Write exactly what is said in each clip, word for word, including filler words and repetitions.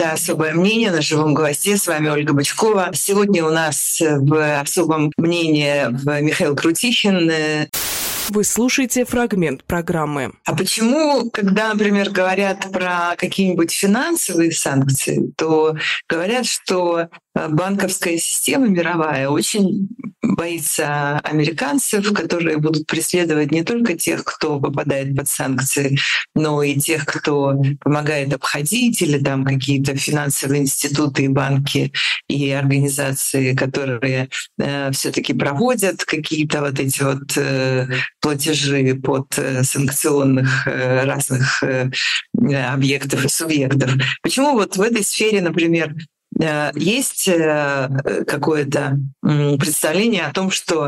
Это «Особое мнение» на «Живом гвозде». С вами Ольга Бычкова. Сегодня у нас в «Особом мнении» Михаил Крутихин. Вы слушаете фрагмент программы. А почему, когда, например, говорят про какие-нибудь финансовые санкции, то говорят, что банковская система мировая очень боится американцев, которые будут преследовать не только тех, кто попадает под санкции, но и тех, кто помогает обходить, или там какие-то финансовые институты и банки и организации, которые э, все-таки проводят какие-то вот эти вот э, платежи под э, санкционных э, разных э, объектов и субъектов. Почему вот в этой сфере, например, есть какое-то представление о том, что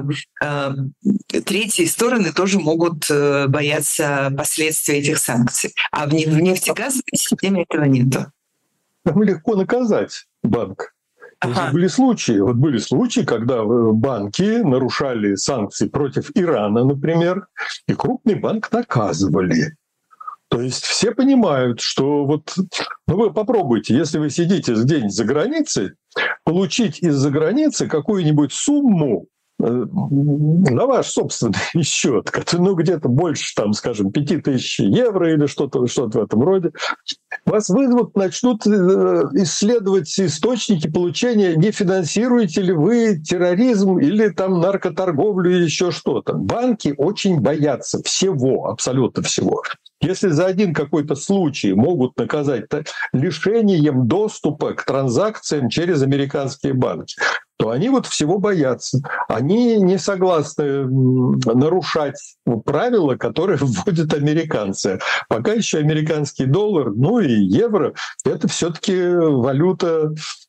третьи стороны тоже могут бояться последствий этих санкций, а в нефтегазовой системе этого нету? Там легко наказать банк. Ага. Были случаи, вот были случаи, когда банки нарушали санкции против Ирана, например, и крупный банк наказывали. То есть все понимают, что вот, ну вы попробуйте, если вы сидите где-нибудь за границей, получить из-за границы какую-нибудь сумму на ваш собственный счет, ну где-то больше, там, скажем, пяти тысяч евро или что-то, что-то в этом роде, вас вызовут, начнут исследовать источники получения, не финансируете ли вы терроризм или там наркоторговлю или еще что-то. Банки очень боятся всего, абсолютно всего. Если за один какой-то случай могут наказать лишением доступа к транзакциям через американские банки, то они вот всего боятся. Они не согласны нарушать правила, которые вводят американцы. Пока еще американский доллар, ну и евро — это все-таки валюта,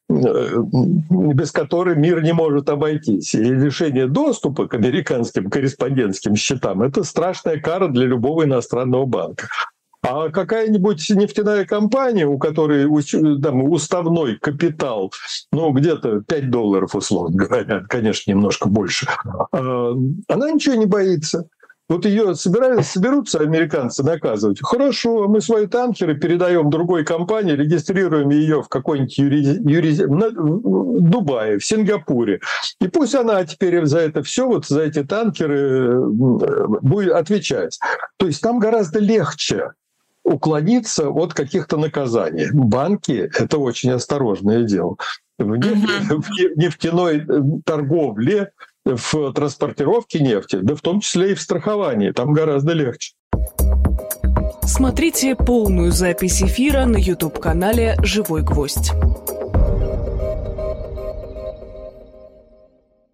без которой мир не может обойтись. И лишение доступа к американским корреспондентским счетам — это страшная кара для любого иностранного банка. А какая-нибудь нефтяная компания, у которой там уставной капитал, ну, где-то пять долларов, условно говоря, конечно, немножко больше, она ничего не боится. Вот ее собираются, соберутся американцы наказывать. Хорошо, мы свои танкеры передаем другой компании, регистрируем ее в какой-нибудь юриз... юриз... в Дубае, в Сингапуре. И пусть она теперь за это все, вот за эти танкеры будет отвечать. То есть там гораздо легче уклониться от каких-то наказаний. Банки — это очень осторожное дело. В нефтяной торговле, в транспортировке нефти, да в том числе и в страховании, там гораздо легче. Смотрите полную запись эфира на YouTube-канале «Живой гвоздь».